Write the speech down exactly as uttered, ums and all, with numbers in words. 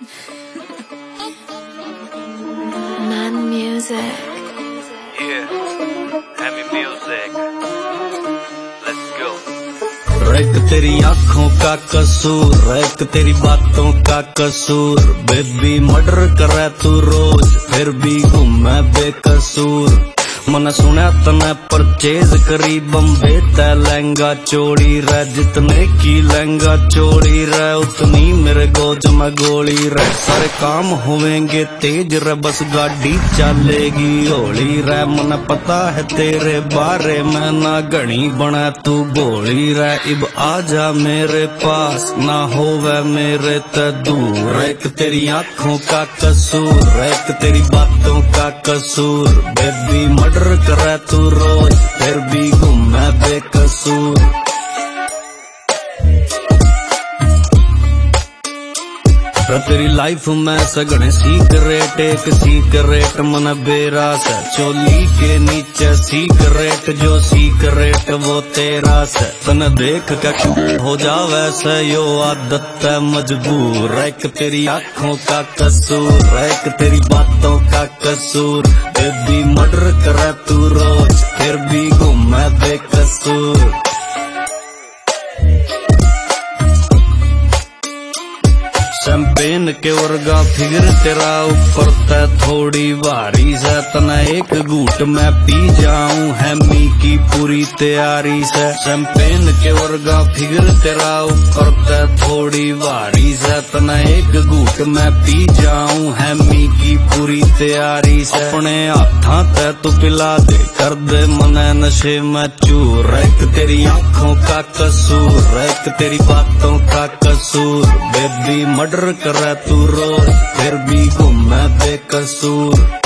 Man music. Yeah, Hemi music. Let's go. एक तेरी आंखों का कसूर, एक तेरी बातों का कसूर। बेबी मर्डर करे तू रोज, फिर भी घूमे बेकसूर। मन सुना तने परचेज करी बम्बे ते लहंगा चोरी रह। जितने की लहंगा चोरी रह, उतनी मेरे गोज में गोली रह। सारे काम होवेंगे तेज रह, बस गाड़ी चलेगी हौली रह। मन पता है तेरे बारे में, ना घनी बना तू भोली रह। इब आजा मेरे पास, ना होवे मेरे ते दूर। एक तेरी आंखों का कसूर, एक तेरी बातों का कसूर। बेबी मर्डर करे तू रोज, फिर भी घूमे बेकसूर। तेरी लाइफ में सगने सीक्रेट, एक सीक्रेट मन बेरा से। चोली के नीचे सीक्रेट, जो सीक्रेट वो तेरा से। तन देख के हो जावे से यो आदत है मजबूर। एक तेरी आंखों का कसूर, एक तेरी बातों का कसूर। बेबी मर्डर करे तू रोज, फिर भी घूमे बेकसूर। शैंपेन के वर्गा फिगर तेरा, ऊपर ते थोड़ी भारी से। तना एक घूट में पी जाऊं हैमी की पूरी तैयारी से। शैंपेन के वर्गा फिगर तेरा, ऊपर ते थोड़ी भारी से। तना एक घूट में पी जाऊं हैमी की पूरी तैयारी से। अपने हाथा ते तू पिला दे, कर दे मने नशे में चूर। एक तेरी आंखों का कसूर, एक तेरी बातों का कसूर। बेबी मर्डर करे तू रोज, फिर भी घूमे बेकसूर।